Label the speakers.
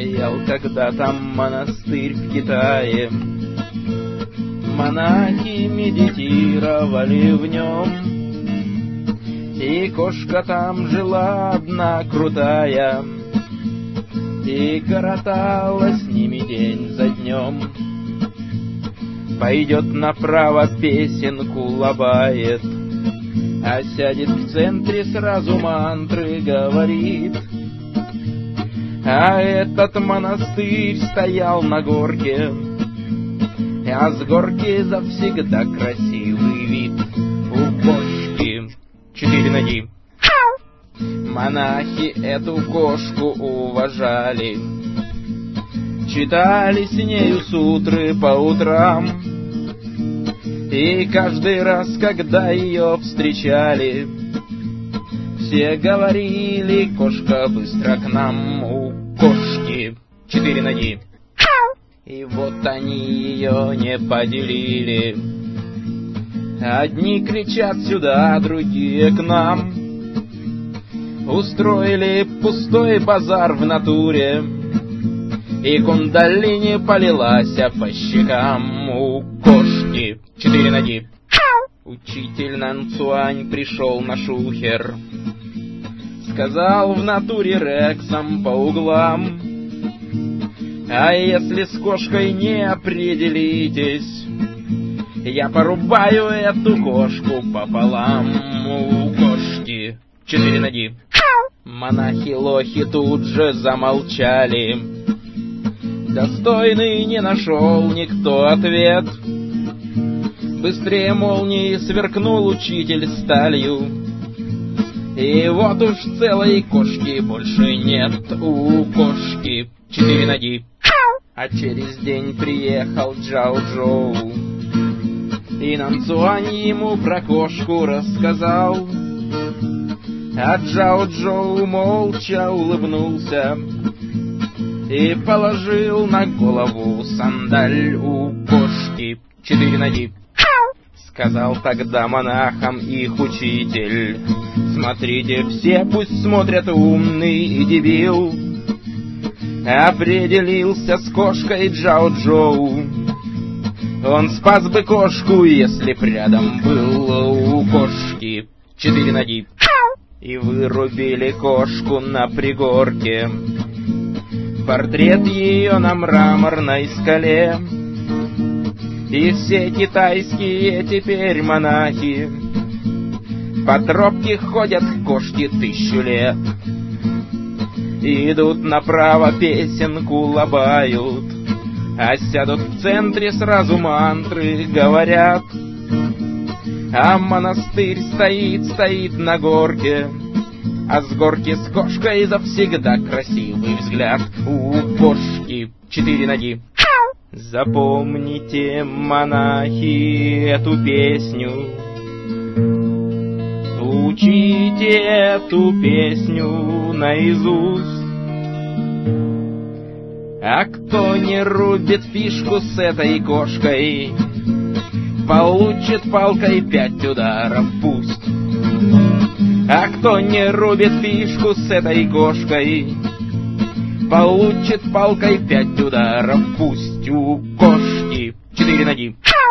Speaker 1: Стоял когда-то монастырь в Китае, монахи медитировали в нем, и кошка там жила одна крутая, и коротала с ними день за днем. Пойдет направо, песенку лобает, а сядет в центре, сразу мантры говорит. А этот монастырь стоял на горке, а с горки завсегда красивый вид. У кошки 4 ноги. Монахи эту кошку уважали, читали с нею сутры по утрам, и каждый раз, когда ее встречали, все говорили: кошка, быстро к нам. У кошки 4 ноги. И вот они ее не поделили. Одни кричат сюда, другие к нам. Устроили пустой базар в натуре, и кундалини полилась по щекам. У кошки 4 ноги. Учитель Нанцуань пришел на шухер, сказал в натуре рексом по углам: а если с кошкой не определитесь, я порубаю эту кошку пополам. У кошки 4 ноги. Монахи-лохи тут же замолчали, достойный не нашел никто ответ. Быстрее молнии сверкнул учитель сталью, и вот уж целой кошки больше нет. У кошки 4 ноги. А через день приехал Джао-Джоу, и Нанцуань ему про кошку рассказал. А Джао-Джоу молча улыбнулся и положил на голову сандаль. У кошки 4 ноги. Сказал тогда монахам их учитель: смотрите все, пусть смотрят умный и дебил. Определился с кошкой Джао-Джоу, он спас бы кошку, если б рядом был. У кошки 4 ноги. И вырубили кошку на пригорке, портрет ее на мраморной скале. И все китайские теперь монахи по тропке ходят к кошке 1000 лет. Идут направо, песенку лобают, а сядут в центре, сразу мантры говорят. А монастырь стоит на горке, а с горки с кошкой завсегда красивый взгляд. У кошки 4 ноги. Запомните, монахи, эту песню, учите эту песню наизусть. А кто не рубит фишку с этой кошкой, получит палкой 5 ударов пусть. А кто не рубит фишку с этой кошкой, получит палкой 5 ударов пусть. У кошки 4 ноги.